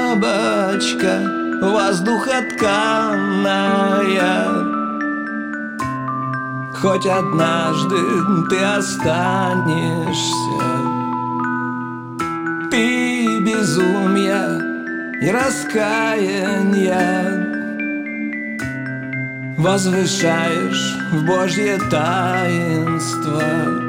Бабочка воздуходканная, хоть однажды ты останешься. Ты безумия и раскаяния возвышаешь в Божье таинство.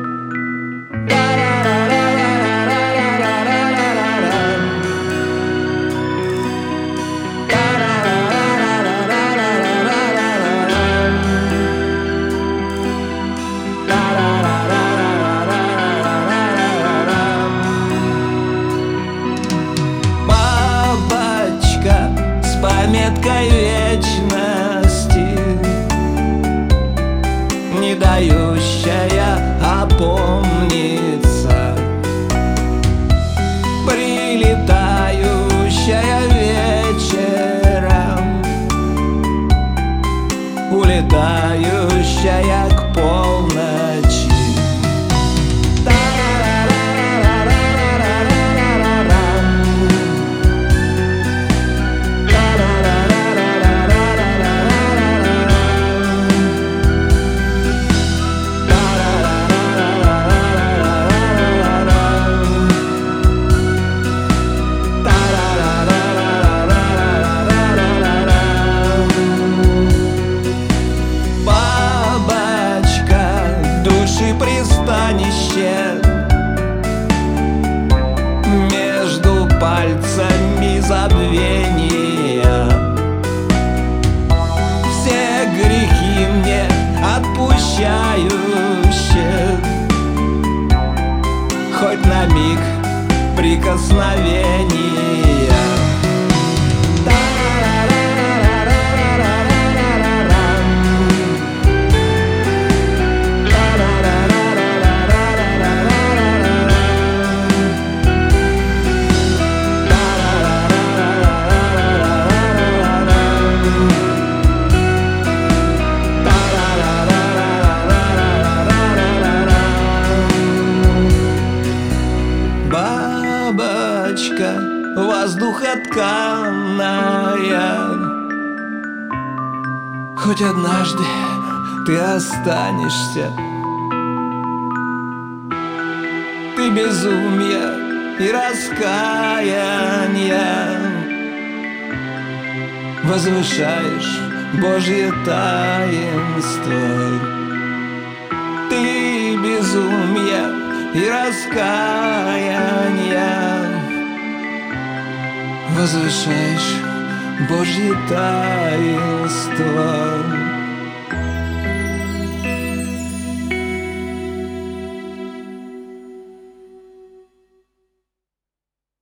Пометкой вечности, не дающая опомниться, прилетающая вечером, улетающая к полночи. Пристанище между пальцами забвения, все грехи мне отпущающие, хоть на миг прикосновения. Бабочка воздуходканная, хоть однажды ты останешься. Ты безумие и раскаяние возвышаешь Божье таинство. Ты безумие и раскаяние возвышаешь Божье таинство.